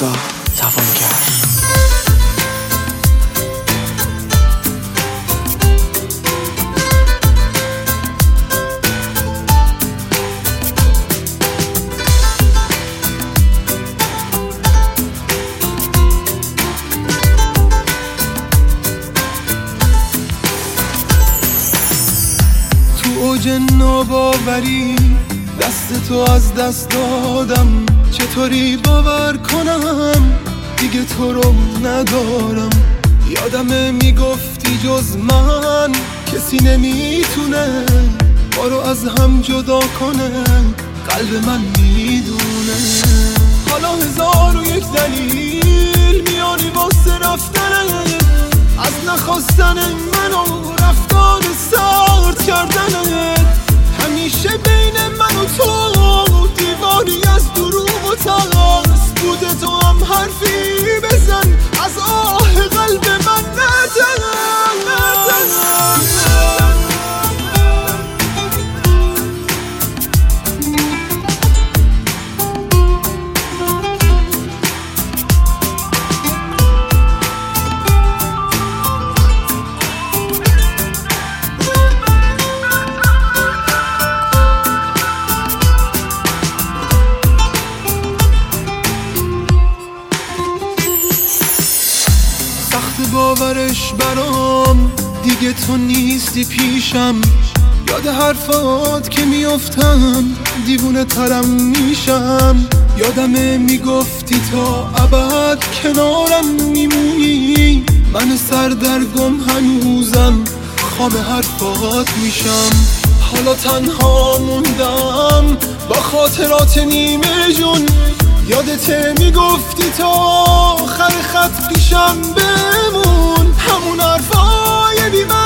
رضا توانگر. اوج ناباوری دست تو از دست دادم، چطوری باور کنم دیگه تو رو ندارم. یادمه میگفتی جز من کسی نمیتونه ما رو از هم جدا کنه، قلب من میدونه. حالا 1001 دلیل میاری واسه رفتنت، از نخواستن من و رفتار سرد کردنت. همیشه بین من و تو دیواری از دروغ و ترس بوده، تو هم حرفی بزن از آه قلب من نزن. باورش برام دیگه تو نیستی پیشم، یاد حرفات که میافتم دیوونه ترم میشم. یادمه میگفتی تا ابد کنارم میمونی، من سردرگم هنوزم خواب حرفات میشم. حالا تنها موندم با خاطرات نیمه جون، یادت میگفتی تا آخر خط پیشم بمون، همون حرفای بی